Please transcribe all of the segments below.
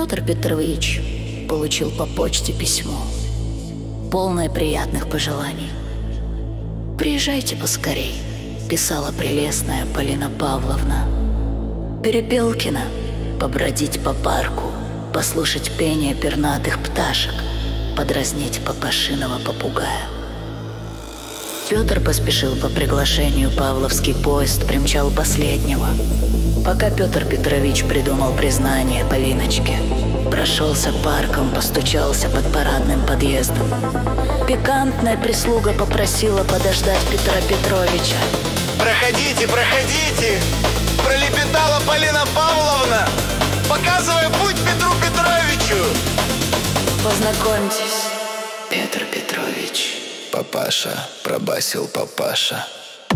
Петр Петрович получил по почте письмо, полное приятных пожеланий. «Приезжайте поскорей», — писала прелестная Полина Павловна. «Перепелкино, побродить по парку, послушать пение пернатых пташек, подразнить папашиного попугая». Петр поспешил по приглашению. Павловский поезд примчал последнего. Пока Петр Петрович придумал признание Полиночке, прошелся парком, постучался под парадным подъездом. Пикантная прислуга попросила подождать Петра Петровича. «Проходите, проходите!» — пролепетала Полина Павловна, показывая путь Петру Петровичу. «Познакомьтесь, Петр Петрович». «Папаша», — пробасил папаша.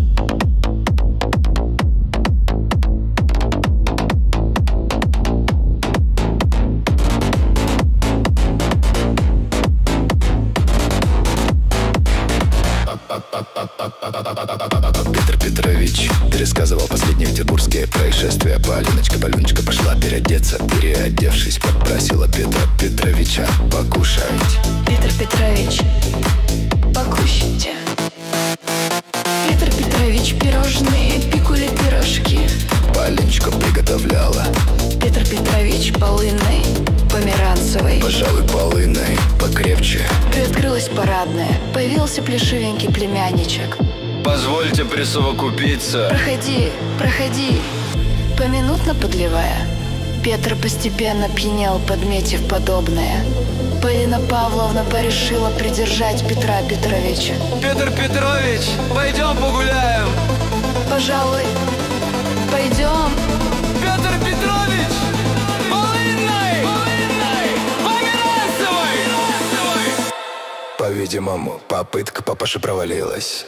Петр Петрович пересказывал последние петербургские происшествия. Полиночка пошла переодеться. Переодевшись, попросила Петра Петровича покушать. «Петр Петрович, покушайте». «Петр Петрович, пирожные, пикули пирожки». Полиночка приготовляла. «Петр Петрович, полынной, померанцевой». Пожалуй, полынной покрепче. Приоткрылась парадная, появился плешивенький племянничек. «Позвольте присовокупиться». «Проходи, проходи». Поминутно подливая, Петр постепенно пьянел, подметив подобное. Полина Павловна порешила придержать Петра Петровича. «Петр Петрович, пойдем погуляем». «Пожалуй, пойдем». «Петр Петрович, полынной, померанцевой». По-видимому, попытка папаши провалилась.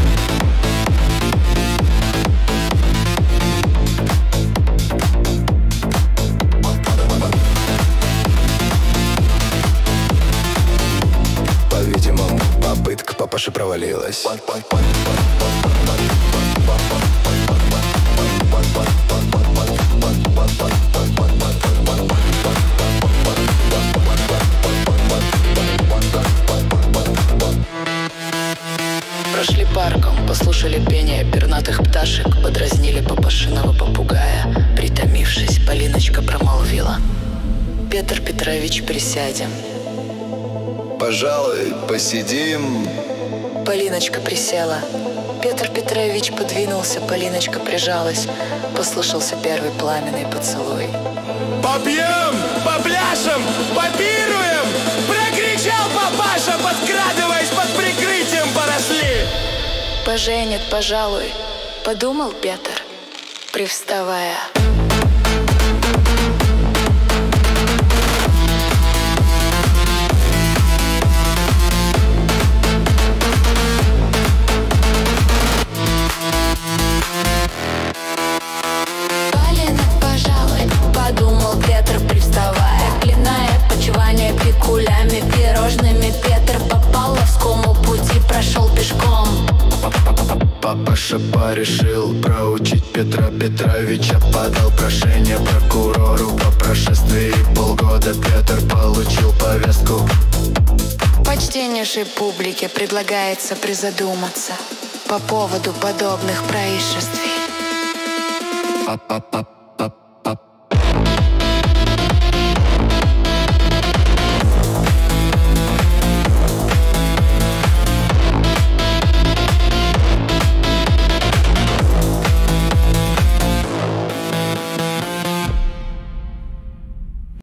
По-видимому, попытка папаши провалилась. Прошли парком, послушали пение пернатых пташек, подразнили папашиного попугая. Притомившись, Полиночка промолвила: «Петр Петрович, присядем». «Пожалуй, посидим». Полиночка присела. Петр Петрович подвинулся, Полиночка прижалась. Послышался первый пламенный поцелуй. «Попьем, попляшем, попируем!» — прокричал папаша, подкрадываясь под прикрытием поросли. «Поженит, пожалуй», — подумал Петр, привставая. Подумал Петр, привставая, клиная почивание пикулями, пирожными. Петр по Павловскому пути прошел пешком. Папаша порешил проучить Петра Петровича. Подал прошение прокурору. По прошествии полгода Петр получил повестку. Почтеннейшей публике предлагается призадуматься по поводу подобных происшествий.